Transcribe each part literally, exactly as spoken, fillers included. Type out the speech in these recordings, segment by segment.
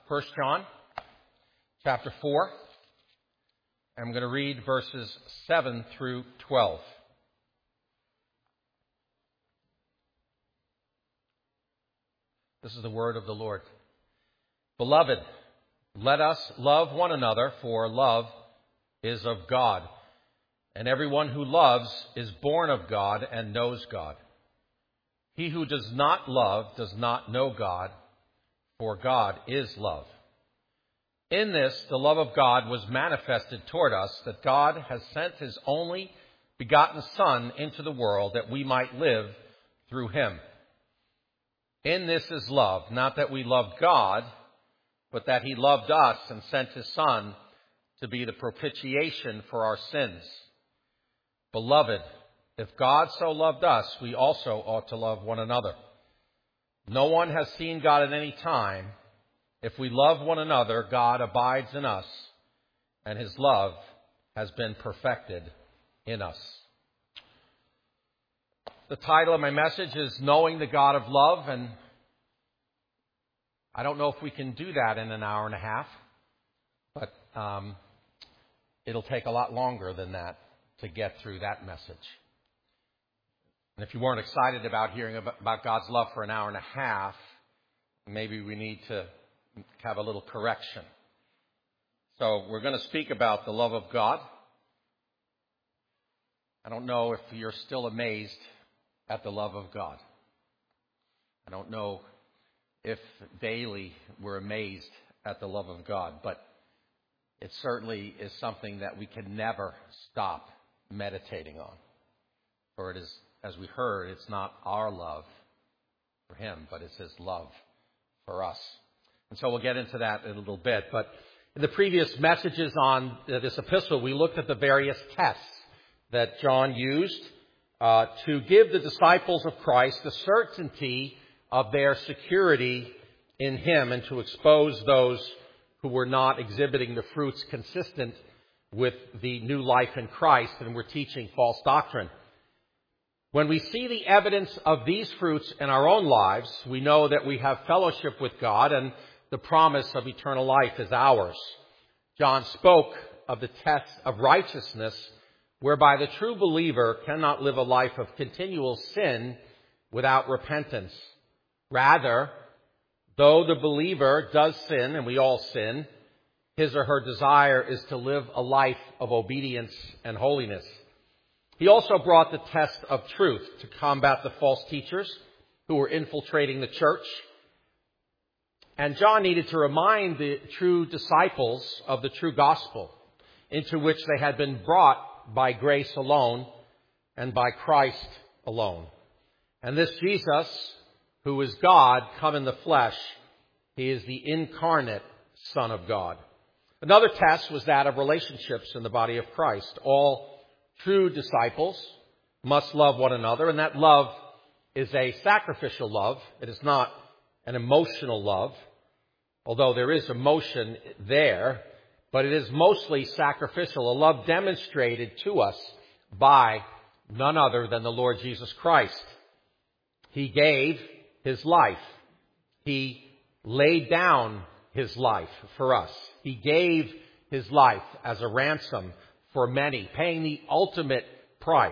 First John chapter four. I'm going to read verses seven through twelve. This is the word of the Lord. Beloved, let us love one another, for love is of God. And everyone who loves is born of God and knows God. He who does not love does not know God, for God is love. In this, the love of God was manifested toward us, that God has sent his only begotten Son into the world that we might live through him. In this is love, not that we loved God, but that he loved us and sent his Son to be the propitiation for our sins. Beloved, if God so loved us, we also ought to love one another. No one has seen God at any time. If we love one another, God abides in us, and his love has been perfected in us. The title of my message is Knowing the God of Love, and I don't know if we can do that in an hour and a half, but um, it'll take a lot longer than that to get through that message. And if you weren't excited about hearing about God's love for an hour and a half, maybe we need to have a little correction. So we're going to speak about the love of God. I don't know if you're still amazed at the love of God. I don't know if daily we're amazed at the love of God, but it certainly is something that we can never stop meditating on. For it is, as we heard, it's not our love for him, but it's his love for us. And so we'll get into that in a little bit. But in the previous messages on this epistle, we looked at the various tests that John used uh, to give the disciples of Christ the certainty of their security in him and to expose those who were not exhibiting the fruits consistent with the new life in Christ and were teaching false doctrine. When we see the evidence of these fruits in our own lives, we know that we have fellowship with God and the promise of eternal life is ours. John spoke of the test of righteousness, whereby the true believer cannot live a life of continual sin without repentance. Rather, though the believer does sin, and we all sin, his or her desire is to live a life of obedience and holiness. He also brought the test of truth to combat the false teachers who were infiltrating the church. And John needed to remind the true disciples of the true gospel, into which they had been brought by grace alone and by Christ alone. And this Jesus, who is God come in the flesh, he is the incarnate Son of God. Another test was that of relationships in the body of Christ. All true disciples must love one another, and that love is a sacrificial love. It is not an emotional love, although there is emotion there, but it is mostly sacrificial, a love demonstrated to us by none other than the Lord Jesus Christ. He gave his life. He laid down his life for us. He gave his life as a ransom for many, paying the ultimate price,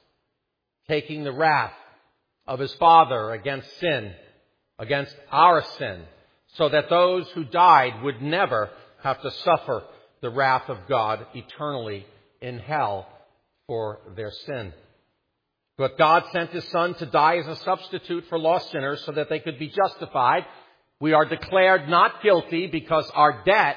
taking the wrath of his Father against sin, against our sin, so that those who died would never have to suffer the wrath of God eternally in hell for their sin. But God sent his Son to die as a substitute for lost sinners so that they could be justified. We are declared not guilty because our debt,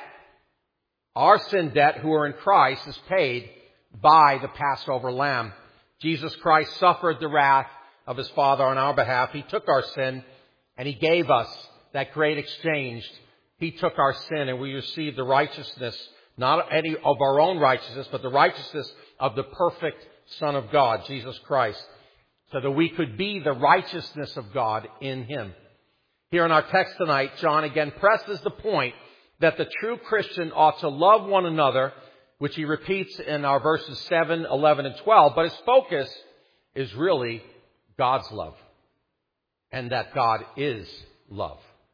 our sin debt who are in Christ, is paid by the Passover lamb. Jesus Christ suffered the wrath of his Father on our behalf. He took our sin and he gave us that great exchange. He took our sin and we received the righteousness, not any of our own righteousness, but the righteousness of the perfect Son of God, Jesus Christ, so that we could be the righteousness of God in him. Here in our text tonight, John again presses the point that the true Christian ought to love one another, which he repeats in our verses seven, eleven, and twelve. But his focus is really God's love, and that God is love.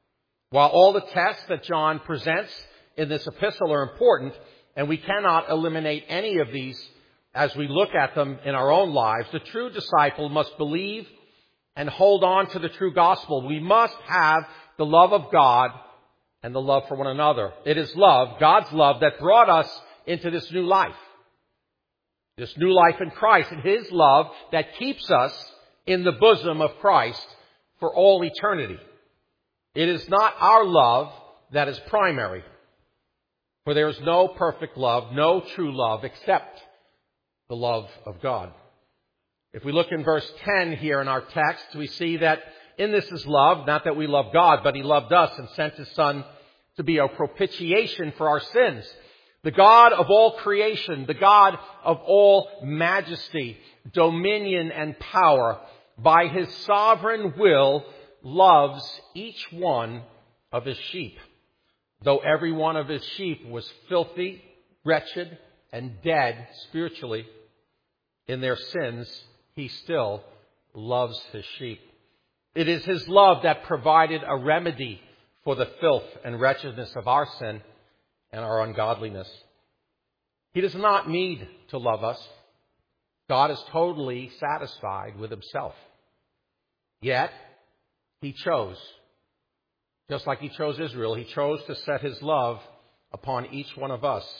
While all the tests that John presents in this epistle are important, and we cannot eliminate any of these as we look at them in our own lives, the true disciple must believe and hold on to the true gospel. We must have the love of God and the love for one another. It is love, God's love, that brought us into this new life. This new life in Christ, and His love that keeps us in the bosom of Christ for all eternity. It is not our love that is primary, for there is no perfect love, no true love, except the love of God. If we look in verse ten here in our text, we see that in this is love, not that we love God, but He loved us and sent His Son to be a propitiation for our sins. The God of all creation, the God of all majesty, dominion, and power, by His sovereign will, loves each one of His sheep. Though every one of His sheep was filthy, wretched, and dead spiritually in their sins, He still loves His sheep. It is His love that provided a remedy for the filth and wretchedness of our sin and our ungodliness. He does not need to love us. God is totally satisfied with Himself. Yet, He chose, just like He chose Israel, He chose to set His love upon each one of us,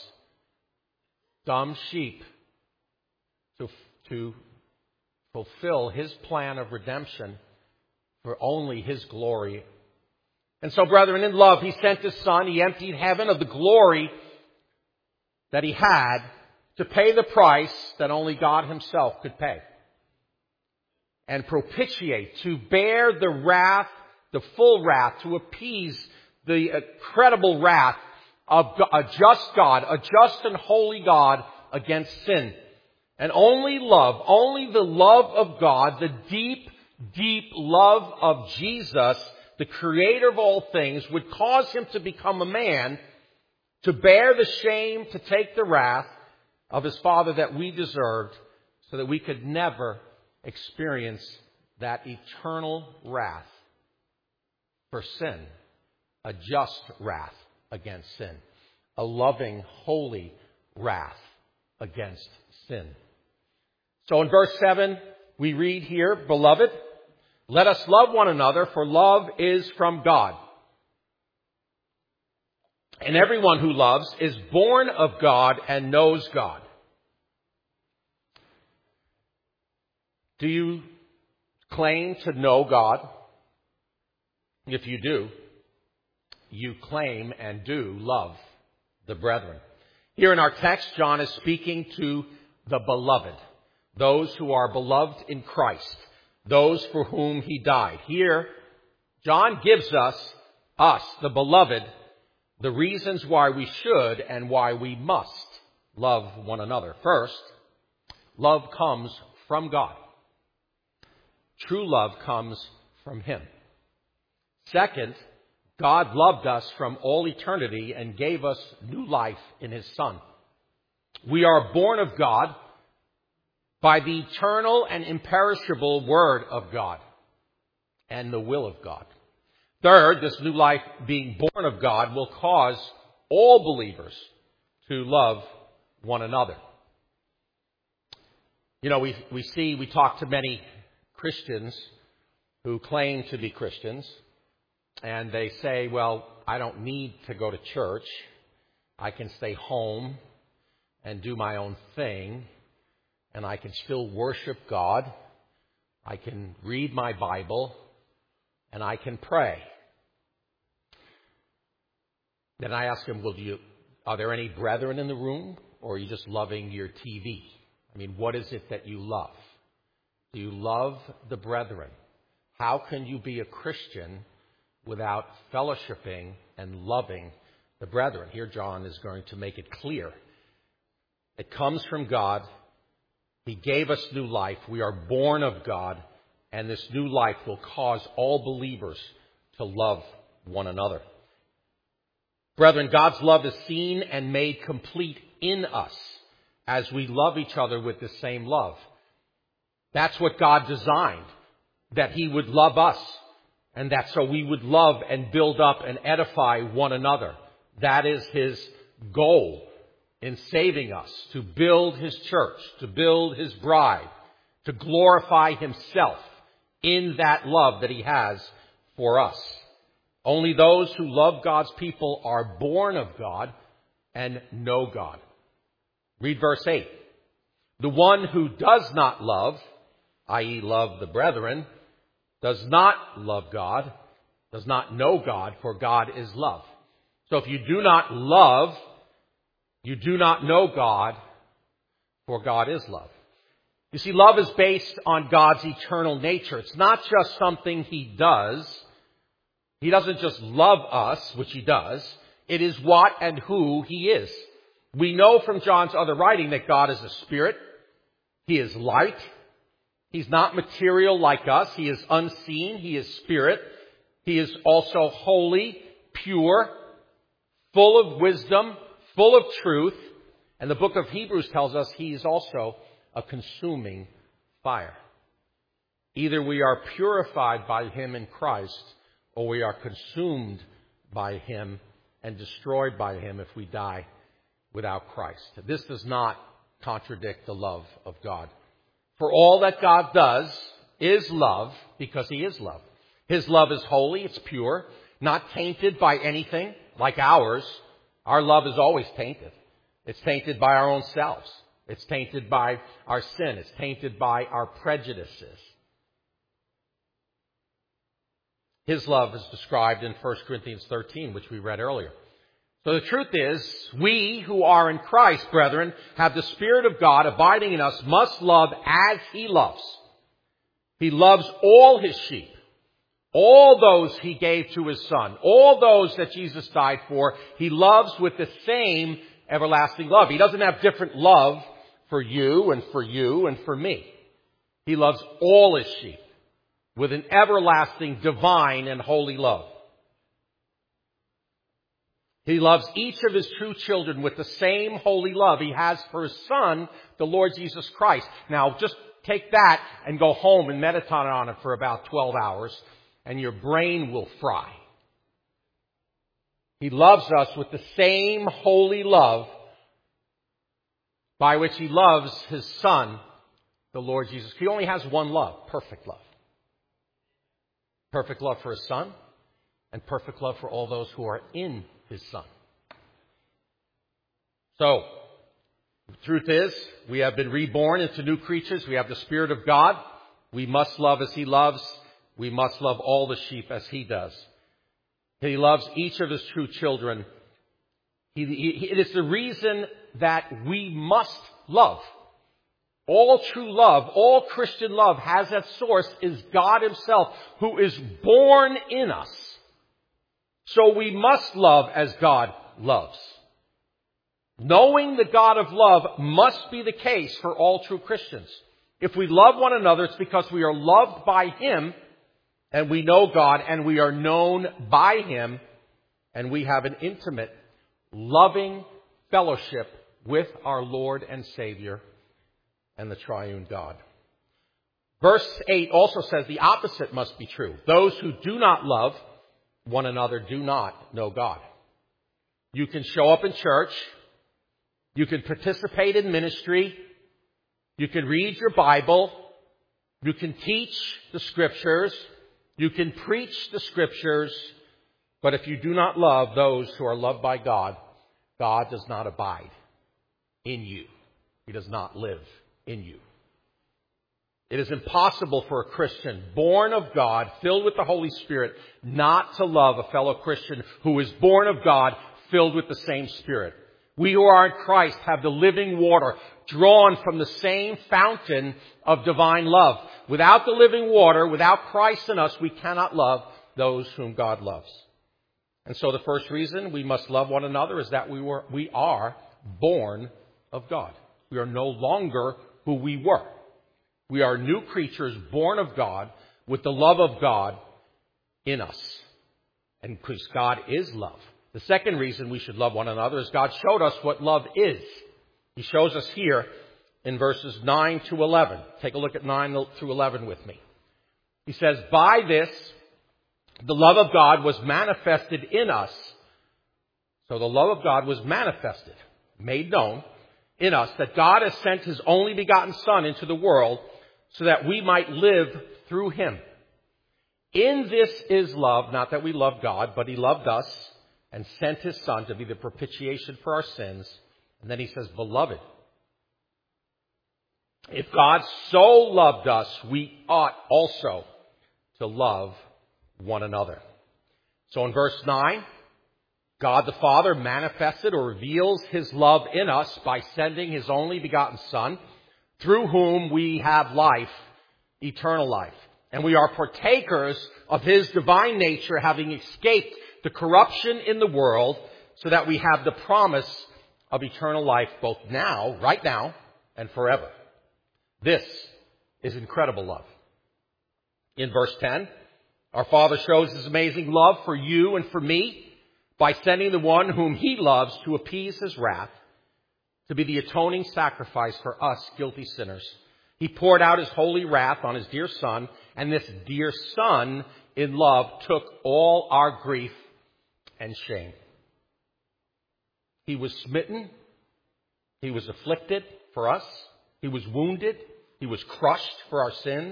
dumb sheep, to, to fulfill His plan of redemption for only His glory. And so, brethren, in love, He sent His Son. He emptied heaven of the glory that He had to pay the price that only God Himself could pay. And propitiate, to bear the wrath, the full wrath, to appease the incredible wrath of a just God, a just and holy God against sin. And only love, only the love of God, the deep, deep love of Jesus, the Creator of all things, would cause Him to become a man, to bear the shame, to take the wrath of His Father that we deserved, so that we could never experience that eternal wrath for sin, a just wrath against sin, a loving, holy wrath against sin. So in verse seven, we read here, "Beloved, let us love one another, for love is from God. And everyone who loves is born of God and knows God." Do you claim to know God? If you do, you claim and do love the brethren. Here in our text, John is speaking to the beloved, those who are beloved in Christ, those for whom He died. Here, John gives us, us, the beloved, the reasons why we should and why we must love one another. First, love comes from God. True love comes from Him. Second, God loved us from all eternity and gave us new life in His Son. We are born of God by the eternal and imperishable Word of God and the will of God. Third, this new life being born of God will cause all believers to love one another. You know, we, we see, we talk to many Christians who claim to be Christians, and they say, well, I don't need to go to church. I can stay home and do my own thing, and I can still worship God. I can read my Bible, and I can pray. Then I ask them, well, do you, are there any brethren in the room, or are you just loving your T V? I mean, what is it that you love? Do you love the brethren? How can you be a Christian without fellowshipping and loving the brethren? Here John is going to make it clear. It comes from God. He gave us new life. We are born of God. And this new life will cause all believers to love one another. Brethren, God's love is seen and made complete in us as we love each other with the same love. That's what God designed, that He would love us and that so we would love and build up and edify one another. That is his goal in saving us, to build his church, to build his bride, to glorify himself in that love that he has for us. Only those who love God's people are born of God and know God. Read verse eight. The one who does not love, that is love the brethren, does not love God, does not know God, for God is love. So if you do not love, you do not know God, for God is love. You see, love is based on God's eternal nature. It's not just something he does. He doesn't just love us, which he does. It is what and who he is. We know from John's other writing that God is a spirit. He is light. He's not material like us. He is unseen. He is spirit. He is also holy, pure, full of wisdom, full of truth. And the book of Hebrews tells us he is also a consuming fire. Either we are purified by him in Christ, or we are consumed by him and destroyed by him if we die without Christ. This does not contradict the love of God. For all that God does is love, because he is love. His love is holy, it's pure, not tainted by anything like ours. Our love is always tainted. It's tainted by our own selves. It's tainted by our sin. It's tainted by our prejudices. His love is described in First Corinthians thirteen, which we read earlier. So the truth is, we who are in Christ, brethren, have the Spirit of God abiding in us, must love as he loves. He loves all his sheep, all those he gave to his Son, all those that Jesus died for. He loves with the same everlasting love. He doesn't have different love for you and for you and for me. He loves all his sheep with an everlasting, divine, and holy love. He loves each of his true children with the same holy love he has for his Son, the Lord Jesus Christ. Now, just take that and go home and meditate on it for about twelve hours, and your brain will fry. He loves us with the same holy love by which he loves his Son, the Lord Jesus. He only has one love, perfect love. Perfect love for his Son, and perfect love for all those who are in his Son. So, the truth is, we have been reborn into new creatures. We have the Spirit of God. We must love as he loves. We must love all the sheep as he does. He loves each of his true children. He, he, it is the reason that we must love. All true love, all Christian love has at source is God himself, who is born in us. So we must love as God loves. Knowing the God of love must be the case for all true Christians. If we love one another, it's because we are loved by him, and we know God, and we are known by him, and we have an intimate, loving fellowship with our Lord and Savior and the triune God. Verse eight also says the opposite must be true. Those who do not love one another do not know God. You can show up in church. You can participate in ministry. You can read your Bible. You can teach the Scriptures. You can preach the Scriptures. But if you do not love those who are loved by God, God does not abide in you. He does not live in you. It is impossible for a Christian born of God, filled with the Holy Spirit, not to love a fellow Christian who is born of God, filled with the same Spirit. We who are in Christ have the living water drawn from the same fountain of divine love. Without the living water, without Christ in us, we cannot love those whom God loves. And so the first reason we must love one another is that we were, we are born of God. We are no longer who we were. We are new creatures born of God with the love of God in us. And because God is love. The second reason we should love one another is God showed us what love is. He shows us here in verses nine to eleven. Take a look at nine through eleven with me. He says, by this The love of God was manifested in us. So the love of God was manifested, made known in us, that God has sent his only begotten Son into the world so that we might live through him. In this is love, not that we love God, but he loved us and sent his Son to be the propitiation for our sins. And then he says, beloved, if God so loved us, we ought also to love one another. So in verse nine, God the Father manifested or reveals his love in us by sending his only begotten Son, through whom we have life, eternal life. And we are partakers of his divine nature, having escaped the corruption in the world, so that we have the promise of eternal life both now, right now, and forever. This is incredible love. In verse ten, our Father shows his amazing love for you and for me by sending the one whom he loves to appease his wrath, to be the atoning sacrifice for us guilty sinners. He poured out his holy wrath on his dear Son, and this dear Son in love took all our grief and shame. He was smitten. He was afflicted for us. He was wounded. He was crushed for our sins.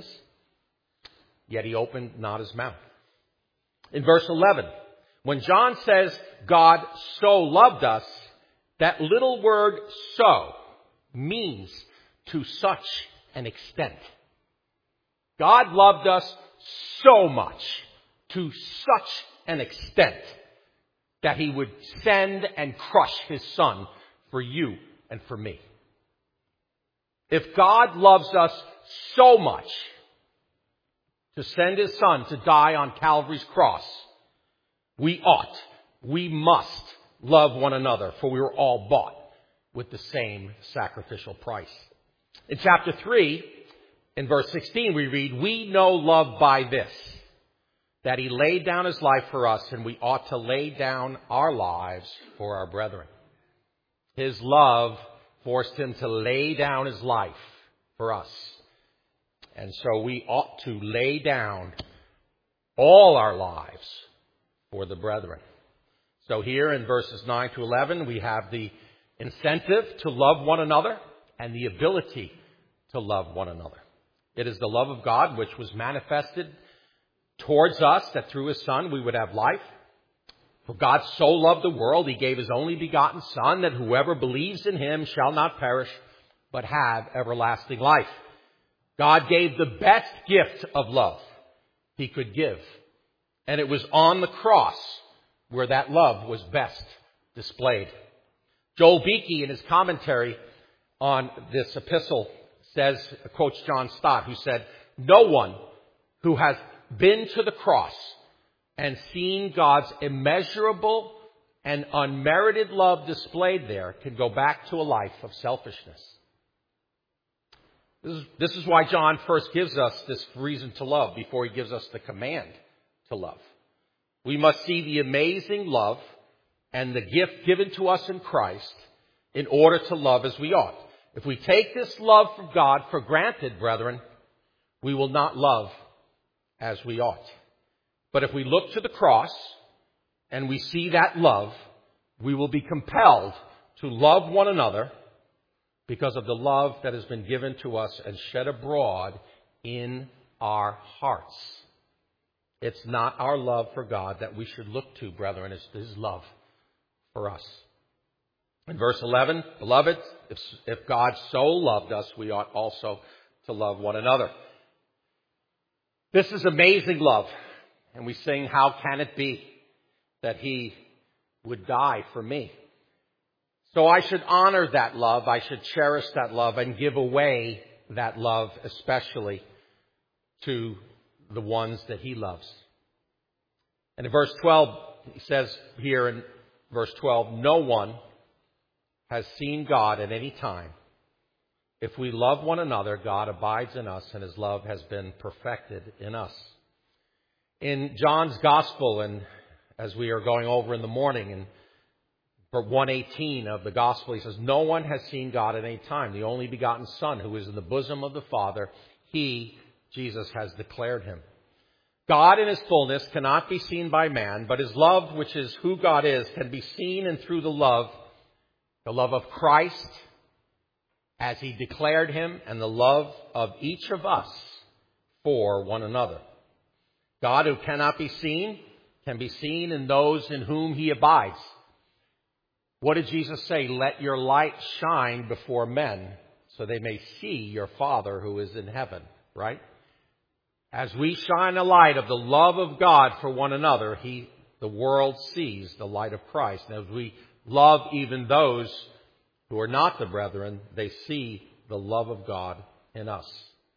Yet he opened not his mouth. In verse eleven, when John says God so loved us, that little word so means to such an extent. God loved us so much, to such an extent, that he would send and crush his Son for you and for me. If God loves us so much to send his Son to die on Calvary's cross, we ought, we must love one another, for we were all bought with the same sacrificial price. In chapter three, in verse sixteen, we read, we know love by this, that he laid down his life for us, and we ought to lay down our lives for our brethren. His love forced him to lay down his life for us. And so we ought to lay down all our lives for the brethren. So here in verses nine to eleven, we have the incentive to love one another and the ability to love one another. It is the love of God which was manifested towards us, that through his Son we would have life. For God so loved the world, he gave his only begotten Son, that whoever believes in him shall not perish, but have everlasting life. God gave the best gift of love he could give. And it was on the cross where that love was best displayed. Joel Beeke, in his commentary on this epistle, says, quotes John Stott, who said, no one who has been to the cross and seen God's immeasurable and unmerited love displayed there can go back to a life of selfishness. This is, this is why John first gives us this reason to love before he gives us the command to love. We must see the amazing love and the gift given to us in Christ in order to love as we ought. If we take this love from God for granted, brethren, we will not love as we ought. But if we look to the cross and we see that love, we will be compelled to love one another because of the love that has been given to us and shed abroad in our hearts. It's not our love for God that we should look to, brethren. It's his love for us. In verse eleven, beloved, if, if God so loved us, we ought also to love one another. This is amazing love. And we sing, how can it be that he would die for me? So I should honor that love. I should cherish that love and give away that love, especially to the ones that he loves. And in verse twelve, he says here in verse twelve, no one has seen God at any time. If we love one another, God abides in us, and his love has been perfected in us. In John's Gospel, and as we are going over in the morning, and for one eighteen of the Gospel, he says, no one has seen God at any time. The only begotten Son, who is in the bosom of the Father, he, Jesus, has declared him. God in his fullness cannot be seen by man, but his love, which is who God is, can be seen and through the love, the love of Christ as he declared him, and the love of each of us for one another. God, who cannot be seen, can be seen in those in whom he abides. What did Jesus say? Let your light shine before men so they may see your Father who is in heaven, right? As we shine a light of the love of God for one another, he, the world sees the light of Christ. And as we love even those who are not the brethren, they see the love of God in us.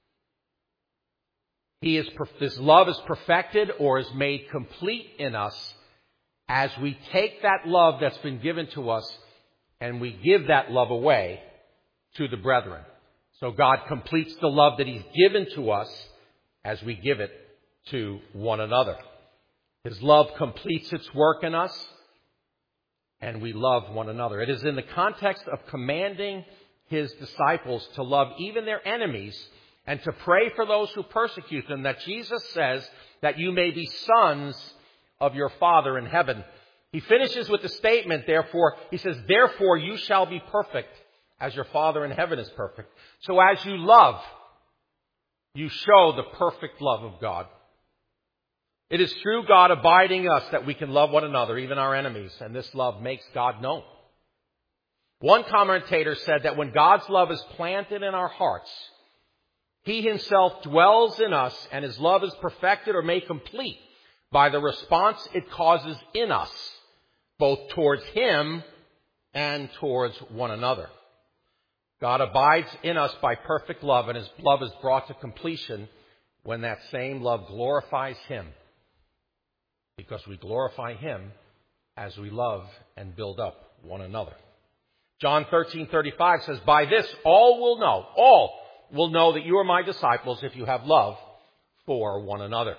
He is, this love is perfected or is made complete in us as we take that love that's been given to us and we give that love away to the brethren. So God completes the love that he's given to us as we give it to one another. His love completes its work in us, and we love one another. It is in the context of commanding his disciples to love even their enemies and to pray for those who persecute them that Jesus says that you may be sons of your Father in heaven. He finishes with the statement, therefore, he says, therefore you shall be perfect as your Father in heaven is perfect. So as you love, you show the perfect love of God. It is through God abiding us that we can love one another, even our enemies, and this love makes God known. One commentator said that when God's love is planted in our hearts, he himself dwells in us, and his love is perfected or made complete by the response it causes in us, both towards him and towards one another. God abides in us by perfect love, and his love is brought to completion when that same love glorifies him, because we glorify him as we love and build up one another. John thirteen thirty-five says, by this all will know, all will know that you are my disciples if you have love for one another.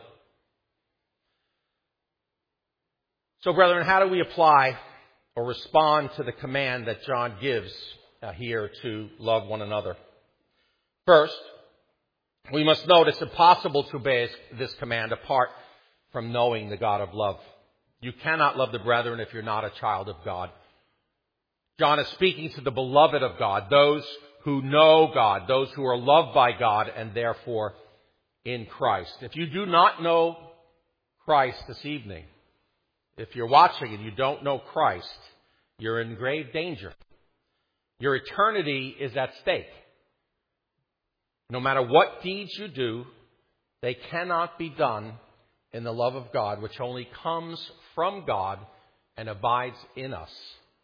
So, brethren, how do we apply or respond to the command that John gives uh, here to love one another? First, we must note it's impossible to obey this command apart from knowing the God of love. You cannot love the brethren if you're not a child of God. John is speaking to the beloved of God, those who know God, those who are loved by God and therefore in Christ. If you do not know Christ this evening, if you're watching and you don't know Christ, you're in grave danger. Your eternity is at stake. No matter what deeds you do, they cannot be done in the love of God, which only comes from God and abides in us.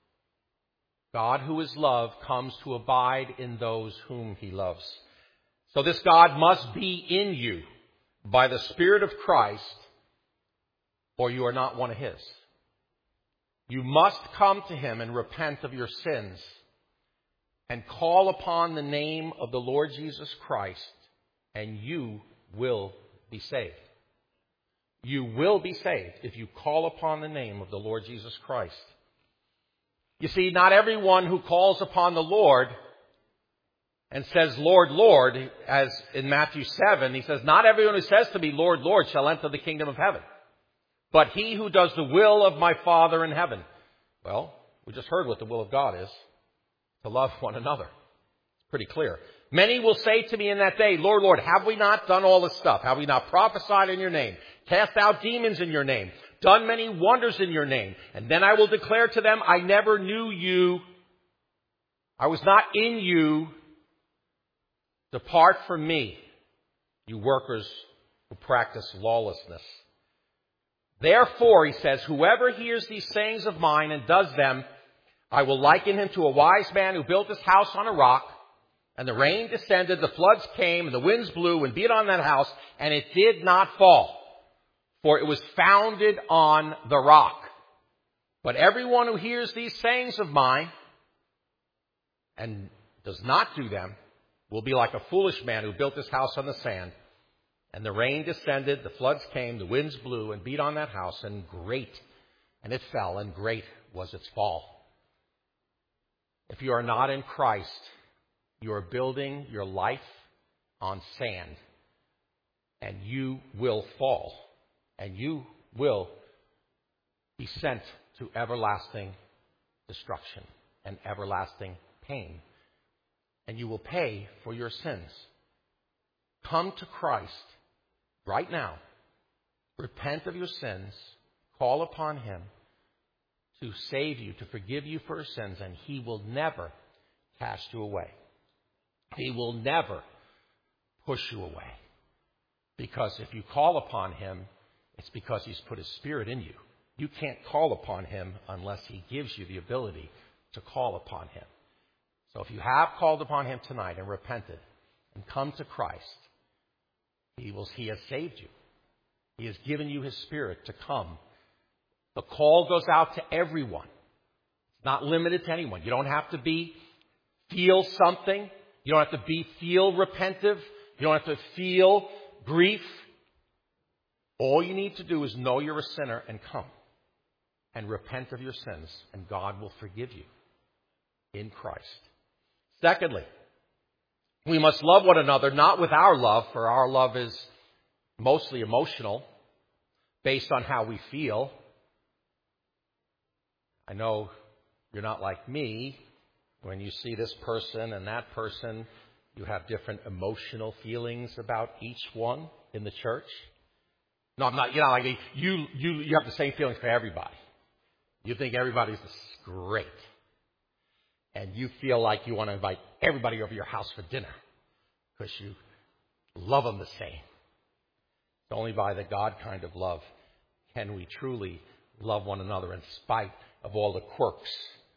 God, who is love, comes to abide in those whom he loves. So this God must be in you by the Spirit of Christ, or you are not one of his. You must come to him and repent of your sins and call upon the name of the Lord Jesus Christ, and you will be saved. You will be saved if you call upon the name of the Lord Jesus Christ. You see, not everyone who calls upon the Lord and says, Lord, Lord, as in Matthew seven, he says, not everyone who says to me, Lord, Lord, shall enter the kingdom of heaven, but he who does the will of my Father in heaven. Well, we just heard what the will of God is, to love one another. It's pretty clear. Many will say to me in that day, Lord, Lord, have we not done all this stuff? Have we not prophesied in your name, cast out demons in your name, done many wonders in your name? And then I will declare to them, I never knew you. I was not in you. Depart from me, you workers who practice lawlessness. Therefore, he says, whoever hears these sayings of mine and does them, I will liken him to a wise man who built his house on a rock, and the rain descended, the floods came, and the winds blew and beat on that house, and it did not fall, for it was founded on the rock. But everyone who hears these sayings of mine and does not do them will be like a foolish man who built his house on the sand. And the rain descended, the floods came, the winds blew and beat on that house, and great, and it fell, and great was its fall. If you are not in Christ, you are building your life on sand, and you will fall. and you will be sent to everlasting destruction and everlasting pain. And you will pay for your sins. Come to Christ right now. Repent of your sins. Call upon Him to save you, to forgive you for your sins, and He will never cast you away. He will never push you away. Because if you call upon Him, it's because He's put His Spirit in you. You can't call upon Him unless He gives you the ability to call upon Him. So if you have called upon Him tonight and repented and come to Christ, He will, He has saved you. He has given you His Spirit to come. The call goes out to everyone. It's not limited to anyone. You don't have to be, feel something. You don't have to be, feel repentive. You don't have to feel grief. All you need to do is know you're a sinner and come and repent of your sins, and God will forgive you in Christ. Secondly, we must love one another, not with our love, for our love is mostly emotional, based on how we feel. I know you're not like me. When you see this person and that person, you have different emotional feelings about each one in the church. No, I'm not, you know, like you, you, you have the same feelings for everybody. You think everybody's great. And you feel like you want to invite everybody over your house for dinner because you love them the same. It's only by the God kind of love can we truly love one another in spite of all the quirks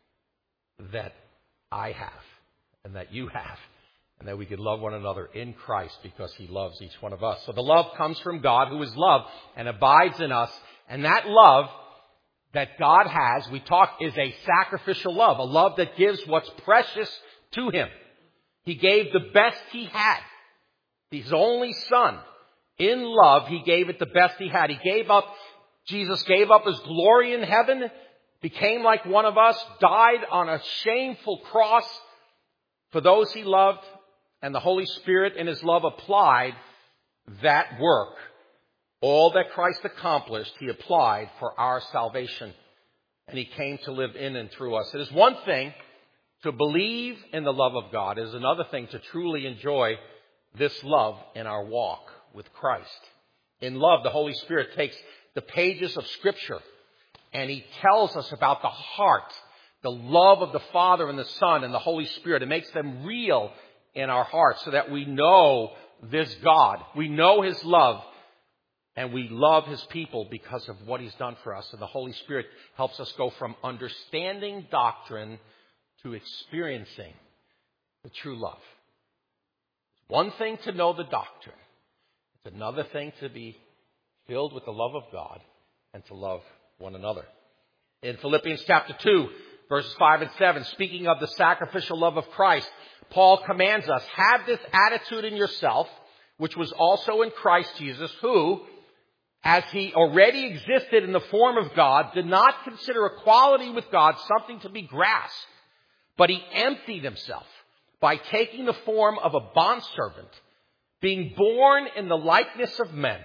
that I have and that you have, and that we can love one another in Christ because He loves each one of us. So the love comes from God, who is love, and abides in us. And that love that God has, we talk, is a sacrificial love, a love that gives what's precious to Him. He gave the best He had. His only Son. In love, He gave it the best He had. He gave up, Jesus gave up His glory in heaven, became like one of us, died on a shameful cross for those He loved, and the Holy Spirit in His love applied that work. All that Christ accomplished, He applied for our salvation. And He came to live in and through us. It is one thing to believe in the love of God. It is another thing to truly enjoy this love in our walk with Christ. In love, the Holy Spirit takes the pages of Scripture and He tells us about the heart, the love of the Father and the Son and the Holy Spirit. It makes them real in our hearts so that we know this God. We know His love. And we love His people because of what He's done for us. And the Holy Spirit helps us go from understanding doctrine to experiencing the true love. It's one thing to know the doctrine. It's another thing to be filled with the love of God and to love one another. In Philippians chapter two, verses five and seven, speaking of the sacrificial love of Christ, Paul commands us, have this attitude in yourself, which was also in Christ Jesus, who, as He already existed in the form of God, did not consider equality with God something to be grasped, but He emptied Himself by taking the form of a bondservant, being born in the likeness of men.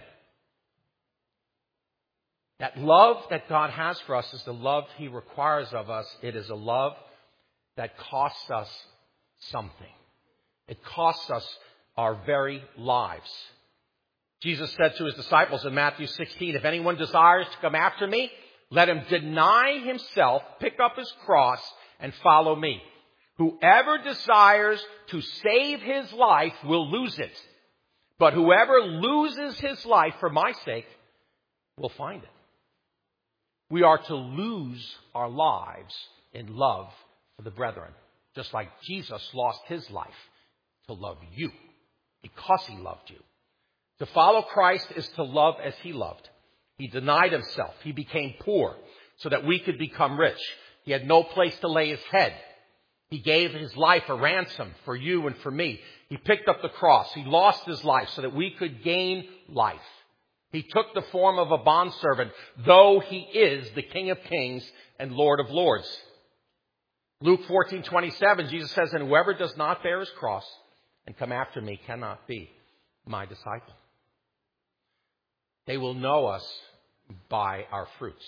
That love that God has for us is the love He requires of us. It is a love that costs us something. It costs us our very lives. Jesus said to His disciples in Matthew sixteen, if anyone desires to come after me, let him deny himself, pick up his cross, and follow me. Whoever desires to save his life will lose it. But whoever loses his life for my sake will find it. We are to lose our lives in love for the brethren, just like Jesus lost His life to love you because He loved you. To follow Christ is to love as He loved. He denied Himself. He became poor so that we could become rich. He had no place to lay His head. He gave His life a ransom for you and for me. He picked up the cross. He lost His life so that we could gain life. He took the form of a bondservant, though He is the King of Kings and Lord of Lords. Luke fourteen twenty-seven, Jesus says, and whoever does not bear his cross and come after me cannot be my disciple. They will know us by our fruits.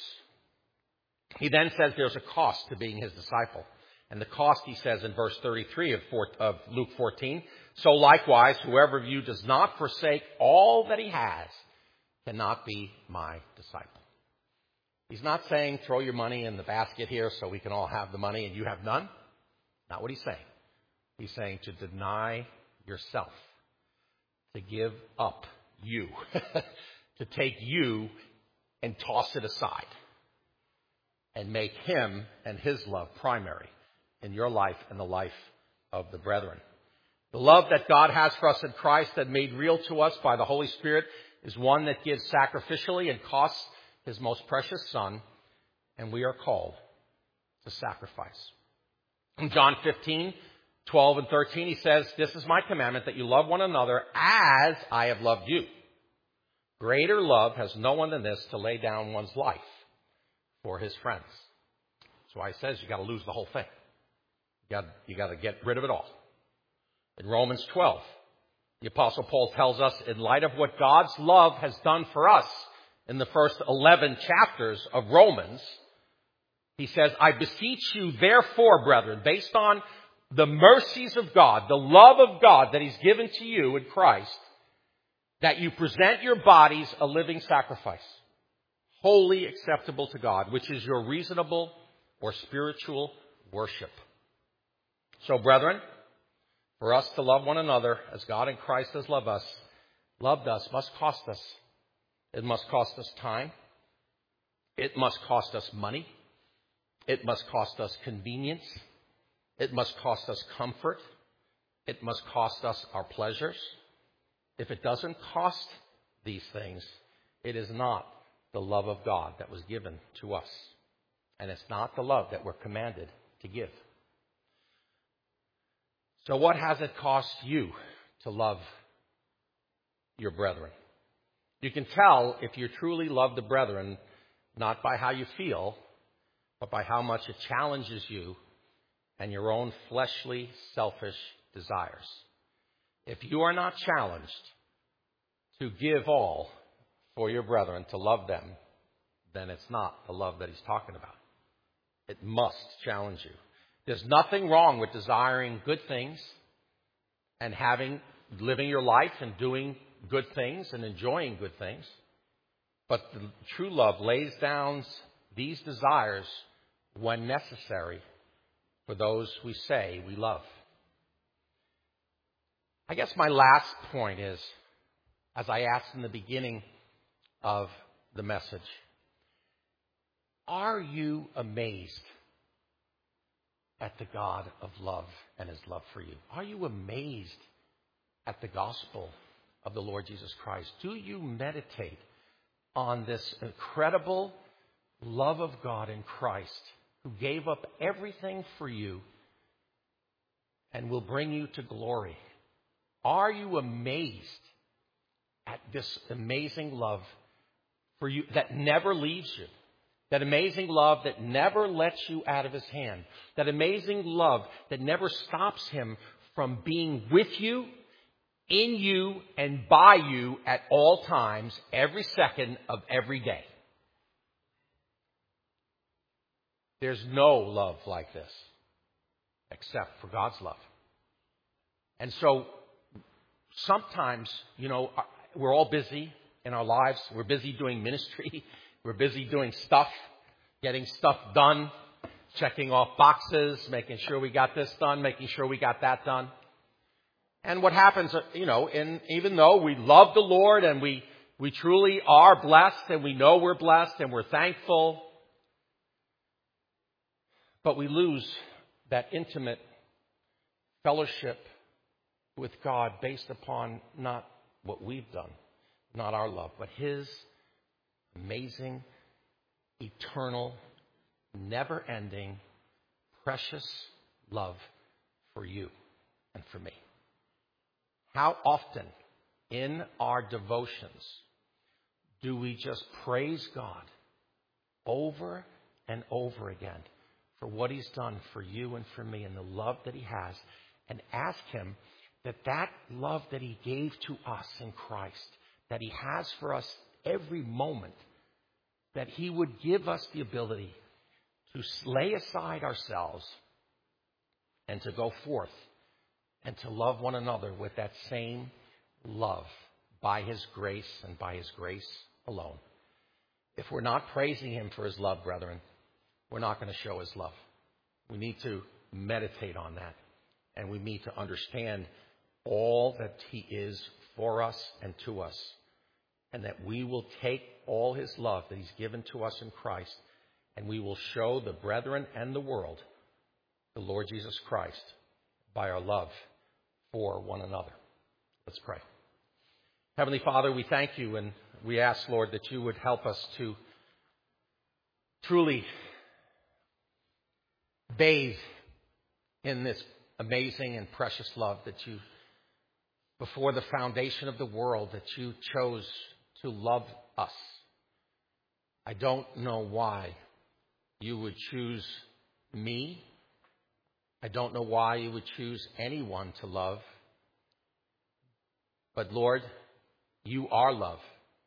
He then says there's a cost to being his disciple. And the cost, he says in verse thirty-three of, four, of Luke fourteen, so likewise, whoever of you does not forsake all that he has cannot be my disciple. He's not saying throw your money in the basket here so we can all have the money and you have none. Not what he's saying. He's saying to deny yourself, to give up you, to take you and toss it aside and make him and his love primary in your life and the life of the brethren. The love that God has for us in Christ that made real to us by the Holy Spirit is one that gives sacrificially and costs his most precious Son, and we are called to sacrifice. In John fifteen, twelve and thirteen, he says, this is my commandment, that you love one another as I have loved you. Greater love has no one than this, to lay down one's life for his friends. That's why he says you got to lose the whole thing. You got, you got to get rid of it all. In Romans twelve, the Apostle Paul tells us, in light of what God's love has done for us in the first eleven chapters of Romans, he says, I beseech you, therefore, brethren, based on the mercies of God, the love of God that he's given to you in Christ, that you present your bodies a living sacrifice, wholly acceptable to God, which is your reasonable or spiritual worship. So, brethren, for us to love one another as God in Christ has loved us, loved us, must cost us. It must cost us time. It must cost us money. It must cost us convenience. It must cost us comfort. It must cost us our pleasures. If it doesn't cost these things, it is not the love of God that was given to us. And it's not the love that we're commanded to give. So what has it cost you to love your brethren? You can tell if you truly love the brethren, not by how you feel, but by how much it challenges you and your own fleshly, selfish desires. If you are not challenged to give all for your brethren, to love them, then it's not the love that he's talking about. It must challenge you. There's nothing wrong with desiring good things and having, living your life and doing good things and enjoying good things. But the true love lays down these desires when necessary for those we say we love. I guess my last point is, as I asked in the beginning of the message, are you amazed at the God of love and his love for you? Are you amazed at the gospel of the Lord Jesus Christ? Do you meditate on this incredible love of God in Christ, who gave up everything for you and will bring you to glory? Are you amazed at this amazing love for you that never leaves you? That amazing love that never lets you out of his hand. That amazing love that never stops him from being with you, in you, and by you at all times, every second of every day. There's no love like this except for God's love. And so sometimes, you know, we're all busy in our lives. We're busy doing ministry. We're busy doing stuff, getting stuff done, checking off boxes, making sure we got this done, making sure we got that done. And what happens, you know, in, even though we love the Lord and we, we truly are blessed and we know we're blessed and we're thankful, but we lose that intimate fellowship with God based upon not what we've done, not our love, but his amazing, eternal, never-ending, precious love for you and for me. How often in our devotions do we just praise God over and over again for what he's done for you and for me and the love that he has, and ask him that that love that he gave to us in Christ, that he has for us every moment, that he would give us the ability to lay aside ourselves and to go forth and to love one another with that same love by his grace and by his grace alone. If we're not praising him for his love, brethren, we're not going to show his love. We need to meditate on that, and we need to understand all that he is for us and to us, and that we will take all his love that he's given to us in Christ, and we will show the brethren and the world the Lord Jesus Christ by our love for one another. Let's pray. Heavenly Father, we thank you, and we ask, Lord, that you would help us to truly bathe in this amazing and precious love that you, before the foundation of the world, that you chose to love us. I don't know why you would choose me. I don't know why you would choose anyone to love. But Lord, you are love.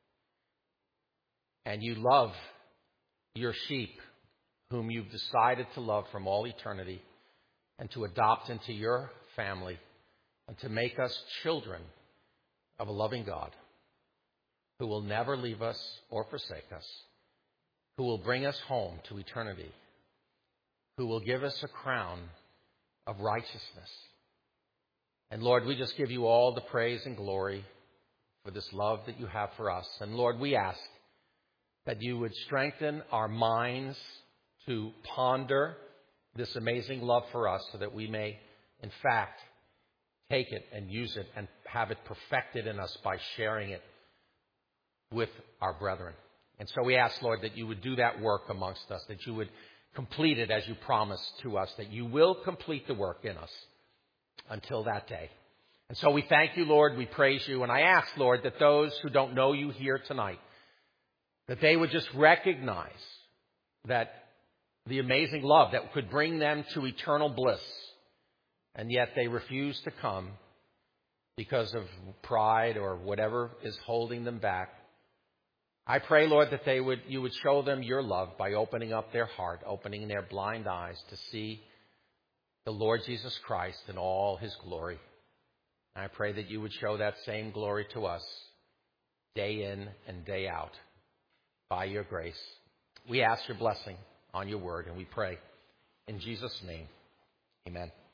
And you love your sheep, whom you've decided to love from all eternity, and to adopt into your family, and to make us children of a loving God, who will never leave us or forsake us, who will bring us home to eternity, who will give us a crown of righteousness. And Lord, we just give you all the praise and glory for this love that you have for us. And Lord, we ask that you would strengthen our minds to ponder this amazing love for us, so that we may, in fact, take it and use it and have it perfected in us by sharing it with our brethren. And so we ask, Lord, that you would do that work amongst us, that you would complete it as you promised to us, that you will complete the work in us until that day. And so we thank you, Lord. We praise you. And I ask, Lord, that those who don't know you here tonight, that they would just recognize that the amazing love that could bring them to eternal bliss, and yet they refuse to come because of pride or whatever is holding them back. I pray, Lord, that they would, you would show them your love by opening up their heart, opening their blind eyes to see the Lord Jesus Christ in all his glory. And I pray that you would show that same glory to us day in and day out by your grace. We ask your blessing on your word, and we pray in Jesus' name. Amen.